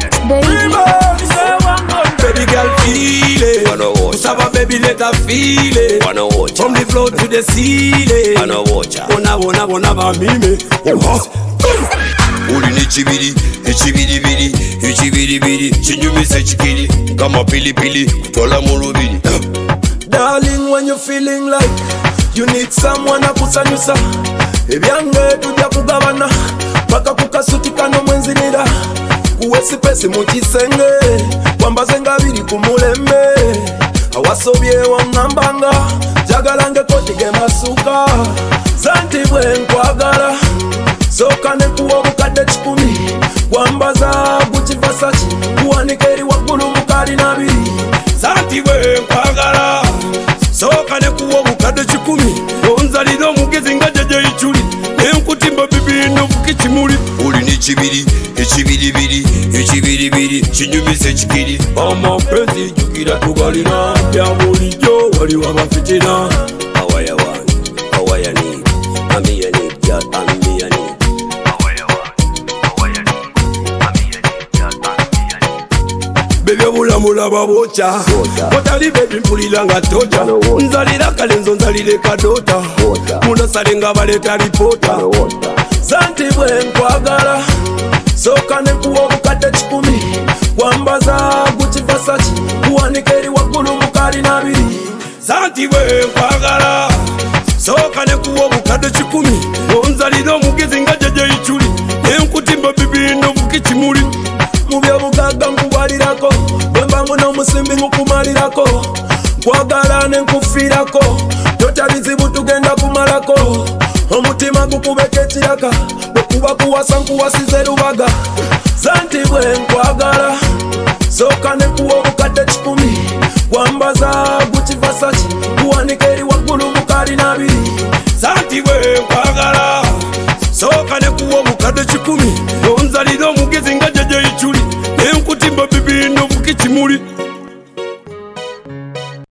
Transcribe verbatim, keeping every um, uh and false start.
Baby girl feel it. Usaba baby let her feel it. From the floor to the ceiling. Bona bona bona ba mime. Uli ni chibiri, chibiri biri, chibiri biri, chinyumise chikiri, kama pili pili, kutola mulubiri. Darling, when you're feeling like you need someone akusanyusa, ebyange tujja kugabana, paka kukasutika no mwenzinira, kuwesi pesi mukisenge, wambaze ngabiri kumulembe, awasobye wamnambanga, jagalange kotige masuka, zanti bwe nkwagala, soka ne kuwa bukadde kikumi, wambaza Gucci Versace, kuwanikeri waggulu mukali nabiri, zanti bwe nkwagala, soka ne kuwa bukadde kikumi, onzalira omugezi nga jeje ichuli, enkutimba bibi novuki kimuli. Uli ni chibiri, echibiri biri, echibiri biri, chinyumise chikiri, amapenzi jukira tugalina, bya bulijjo waliwo abafitina. Awaya wange, awaya need, ami ya need, girl, ami ya need. Baby obulamula babocha Otali baby mpulira nga toja Nzalira kalenzo nzalire kadota Muna salenga baleta ripota Zanti bwe nkwagala Soka ne kuwa bukadde kikumi Wambaza Gucci Versace Kuwanikeri waggulu mukali nabiri Zanti bwe nkwagala Soka ne kuwa bukadde kikumi Onzalira omugezi nga jeje ichuli Enkutimba bibi novuki kimuli Mubya bugaga nkubalirako Bwembangu n'omusimbi nkukumalirako Nkwagala ne nkufirako Tota bizibu tugenda kumalako Omutima gukubeka ekiraka Bwekuba kuwasa nkuwasize lubaga Zanti bwe nkwagala Soka ne kuwa obukadde kikumi Wambaza Gucci Versace Kuwanikeri waggulu mukali nabiri Zanti bwe nkwagala Soka ne kuwa obukadde kikumi Onzalira omugezi nga jeje ichuli, enkutimba bibi novuki kimuli.